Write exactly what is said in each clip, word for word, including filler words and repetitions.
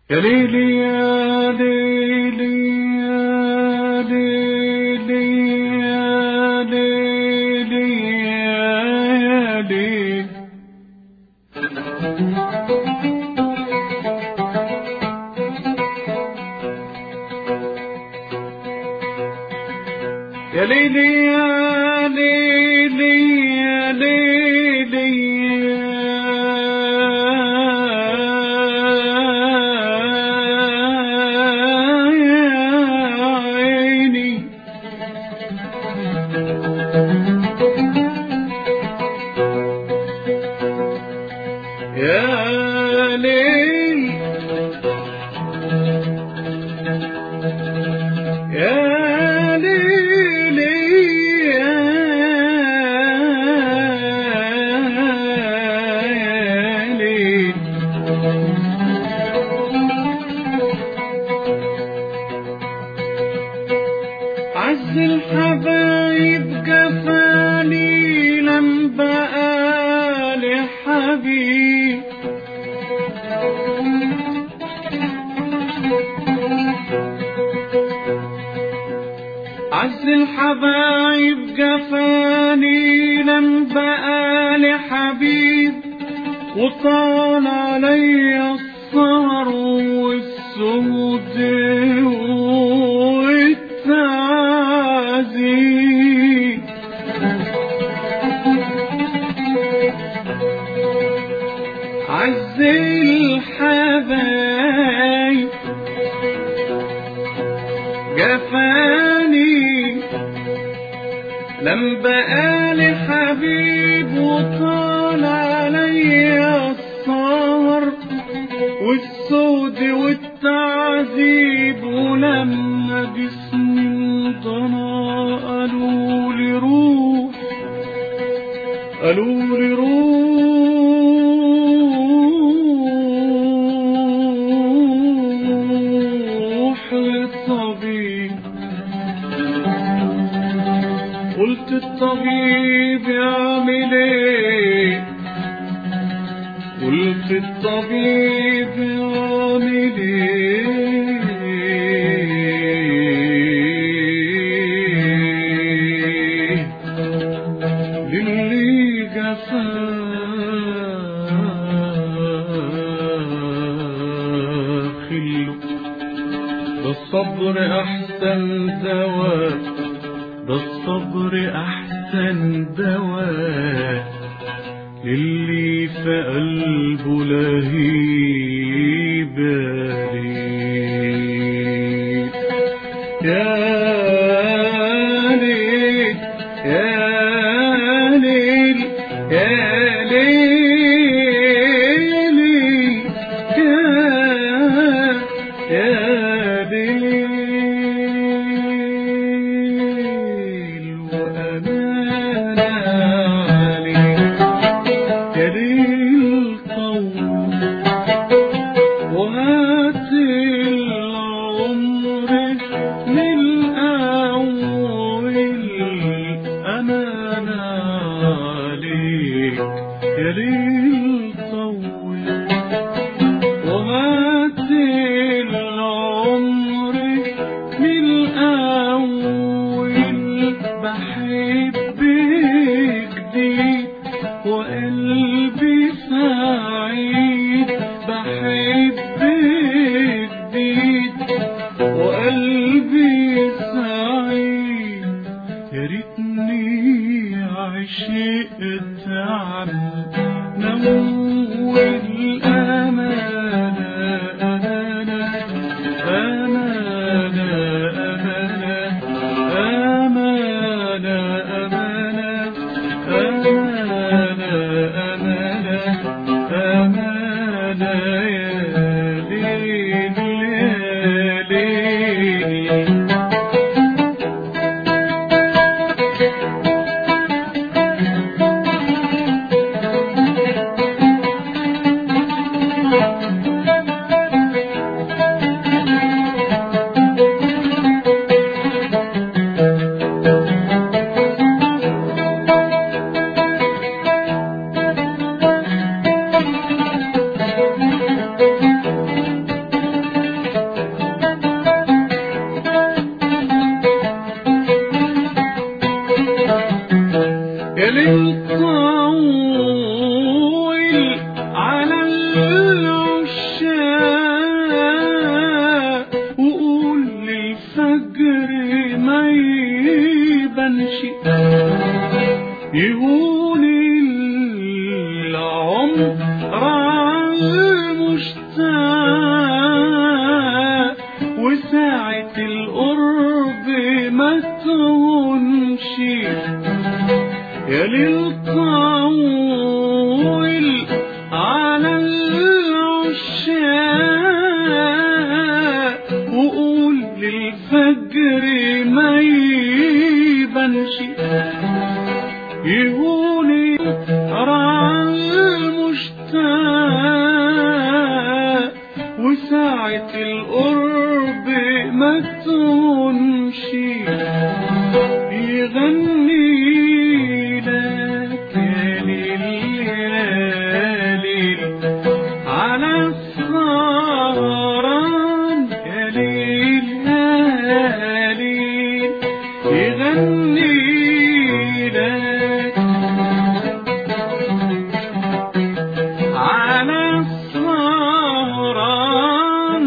يا ليلي يا ليلي يا ليلي يا ليلي يا ليلي يا ليلي يا ليلي يا ليلي يا ليل يا ليل يا ليل عز الحبايب جفاني لم بقى لحبيب عز الحبايب جفاني لم بقى لحبيب وطال علي السهر والسود والتعذيب عز الحبايب جفاني لم بقى لحبيب وطال علي السهر والسود والتعذيب ولما جسمي انطلع قالوا لي روح قالوا لي روح للطبيب قلت الطبيب يعمل ايه قلت الطبيب يعمل ايه للي جفاه خله ده الصبر احسن دواء ده الصبر احسن دواء للي في قلبه لهيب ليل يا ليل يا ليل يا ليل يا ليل وأمانة عليك يا ليل طول العشاق وقول للفجر ما يبانش يهون العمر عالمشتاق وساعة القرب ما تهونش يا للطول على العشاق وقول للفجر ما يبانش يهوني على المشتاق وساعة القرب ما تهونش يغني لك يا ليل يا ليل على السهران يا ليل يا ليل يغني لك على السهران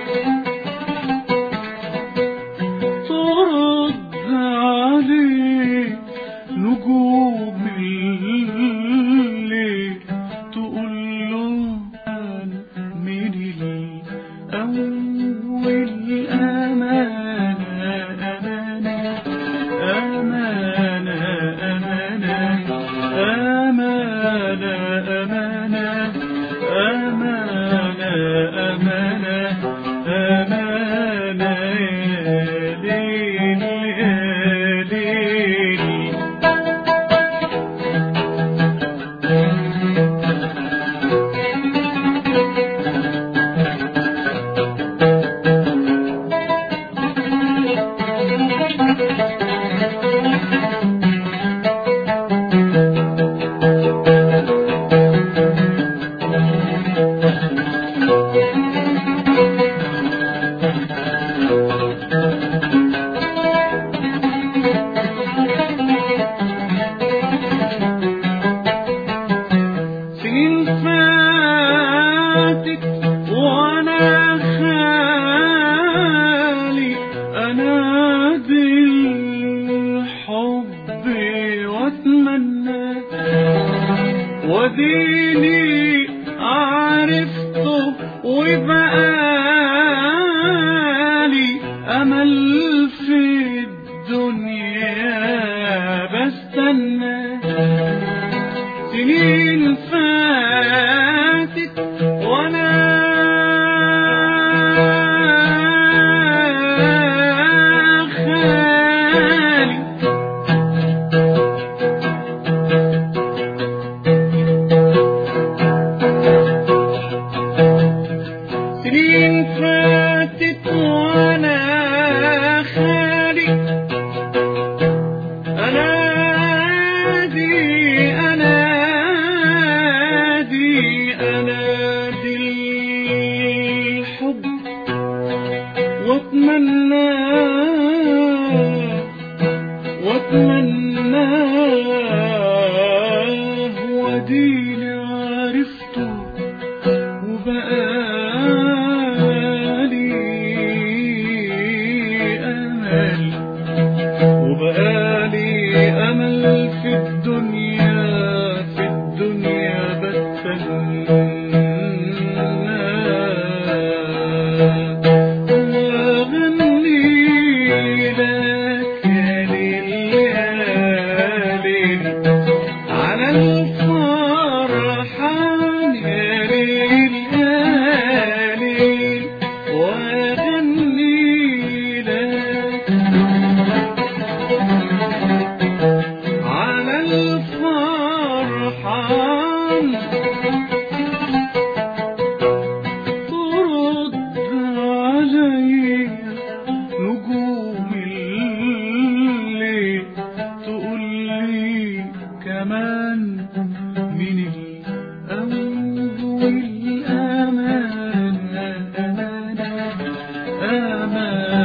ترد عليه نجوم الليل تقول له أنا من الأول أمانة أمانة أمانة أمانة أمانة أمانة أمانة أمانة يا ليل يا ليل سنين فاتت وانا خالي انادي الحب واتمنى وديني عرفته وبقالي امل في الدنيا بستنى سنين فاتت وانا خالي سنين فاتت وانا خالي انادي انادي انادي الحب واتمنى واتمناه وديني عرفته وبقالي امل وبقالي امل في الدنيا في الدنيا بستنى واغني لك يا ليل يا ليل على الفرحان يا ليل يا ليل واغني لك على الفرحان ترد علي نجوم الليل تقول لي كمان من الأول أمانة أمانة أمانة